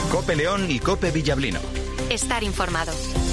COPE León y COPE Villablino. Estar informado.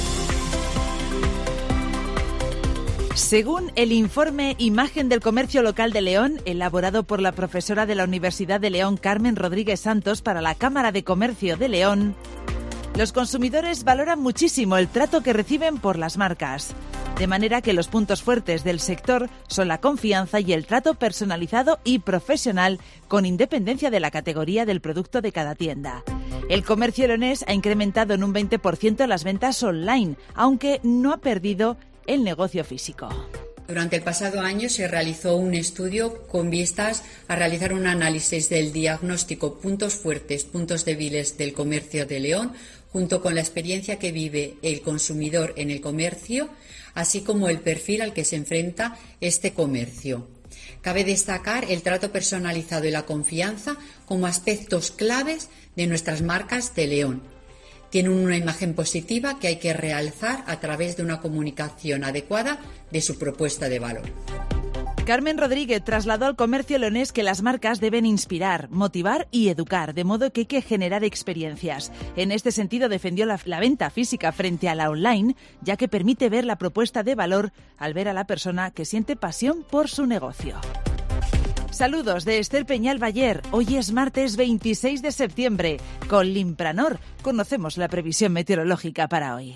Según el informe Imagen del Comercio Local de León, elaborado por la profesora de la Universidad de León, Carmen Rodríguez Santos, para la Cámara de Comercio de León, los consumidores valoran muchísimo el trato que reciben por las marcas. De manera que los puntos fuertes del sector son la confianza y el trato personalizado y profesional, con independencia de la categoría del producto de cada tienda. El comercio leonés ha incrementado en un 20% las ventas online, aunque no ha perdido el negocio físico. Durante el pasado año se realizó un estudio con vistas a realizar un análisis del diagnóstico puntos fuertes, puntos débiles del comercio de León, junto con la experiencia que vive el consumidor en el comercio, así como el perfil al que se enfrenta este comercio. Cabe destacar el trato personalizado y la confianza como aspectos claves de nuestras marcas de León. Tienen una imagen positiva que hay que realzar a través de una comunicación adecuada de su propuesta de valor. Carmen Rodríguez trasladó al comercio leonés que las marcas deben inspirar, motivar y educar, de modo que hay que generar experiencias. En este sentido defendió la venta física frente a la online, ya que permite ver la propuesta de valor al ver a la persona que siente pasión por su negocio. Saludos de Esther Peñal Bayer. Hoy es martes 26 de septiembre. Con Limpranor conocemos la previsión meteorológica para hoy.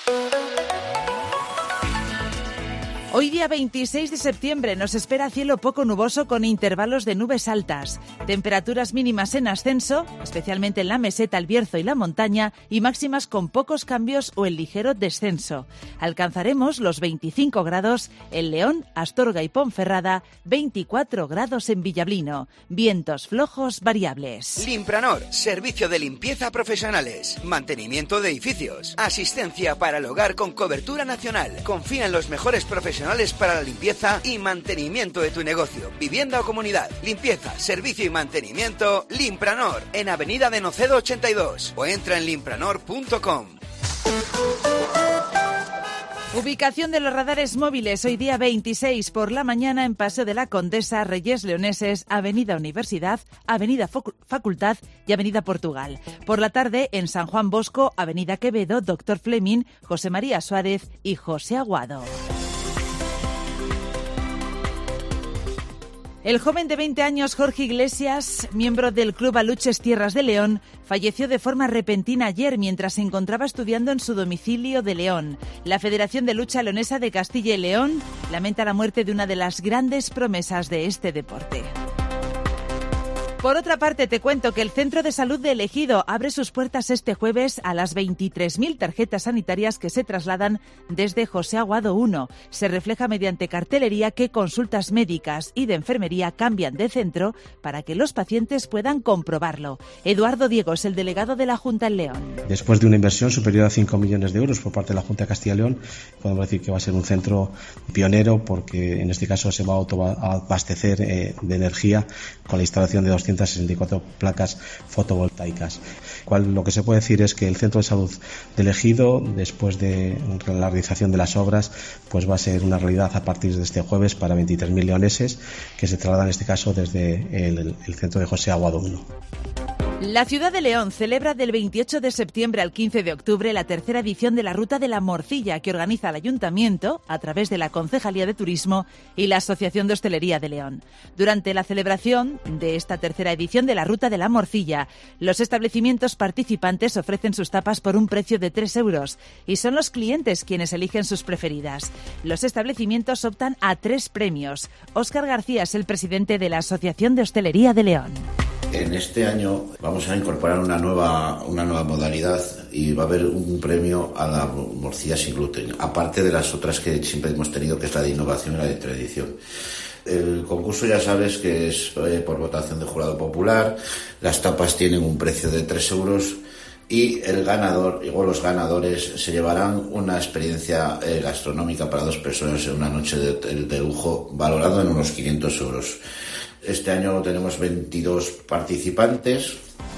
Hoy día 26 de septiembre nos espera cielo poco nuboso con intervalos de nubes altas, temperaturas mínimas en ascenso, especialmente en la meseta, el Bierzo y la montaña, y máximas con pocos cambios o en ligero descenso. Alcanzaremos los 25 grados en León, Astorga y Ponferrada, 24 grados en Villablino, vientos flojos variables. Limpranor, servicio de limpieza profesionales, mantenimiento de edificios, asistencia para el hogar con cobertura nacional. Confía en los mejores profesionales para la limpieza y mantenimiento de tu negocio, vivienda o comunidad. Limpieza, servicio y mantenimiento, Limpranor, en Avenida de Nocedo 82 o entra en limpranor.com. Ubicación de los radares móviles hoy día 26 por la mañana en Paseo de la Condesa, Reyes Leoneses, Avenida Universidad, Avenida Facultad y Avenida Portugal. Por la tarde en San Juan Bosco, Avenida Quevedo, Doctor Fleming, José María Suárez y José Aguado. El joven de 20 años Jorge Iglesias, miembro del Club Aluches Tierras de León, falleció de forma repentina ayer mientras se encontraba estudiando en su domicilio de León. La Federación de Lucha Leonesa de Castilla y León lamenta la muerte de una de las grandes promesas de este deporte. Por otra parte, te cuento que el Centro de Salud de El Ejido abre sus puertas este jueves a las 23.000 tarjetas sanitarias que se trasladan desde José Aguado 1. Se refleja mediante cartelería que consultas médicas y de enfermería cambian de centro para que los pacientes puedan comprobarlo. Eduardo Diego es el delegado de la Junta en León. Después de una inversión superior a 5 millones de euros por parte de la Junta de Castilla y León, podemos decir que va a ser un centro pionero porque en este caso se va a autoabastecer de energía con la instalación de 264 placas fotovoltaicas. Lo que se puede decir es que el Centro de Salud del Ejido, después de la realización de las obras, pues va a ser una realidad a partir de este jueves para 23.000 leoneses que se trasladan en este caso desde el centro de José Aguado 1. La ciudad de León celebra del 28 de septiembre al 15 de octubre la tercera edición de la Ruta de la Morcilla que organiza el Ayuntamiento a través de la Concejalía de Turismo y la Asociación de Hostelería de León. Durante la celebración de esta tercera edición de la Ruta de la Morcilla, los establecimientos participantes ofrecen sus tapas por un precio de 3 euros y son los clientes quienes eligen sus preferidas. Los establecimientos optan a 3 premios. Óscar García es el presidente de la Asociación de Hostelería de León. En este año vamos a incorporar una nueva modalidad y va a haber un premio a la morcilla sin gluten, aparte de las otras que siempre hemos tenido, que es la de innovación y la de tradición. El concurso ya sabes que es por votación de jurado popular, las tapas tienen un precio de 3 euros y el ganador o los ganadores se llevarán una experiencia gastronómica para 2 personas en una noche de lujo valorado en unos 500 euros. Este año tenemos 22 participantes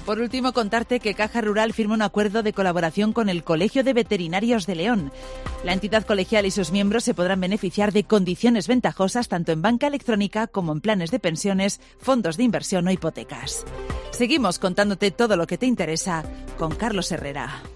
Por último, contarte que Caja Rural firma un acuerdo de colaboración con el Colegio de Veterinarios de León. La entidad colegial y sus miembros se podrán beneficiar de condiciones ventajosas tanto en banca electrónica como en planes de pensiones, fondos de inversión o hipotecas. Seguimos contándote todo lo que te interesa con Carlos Herrera.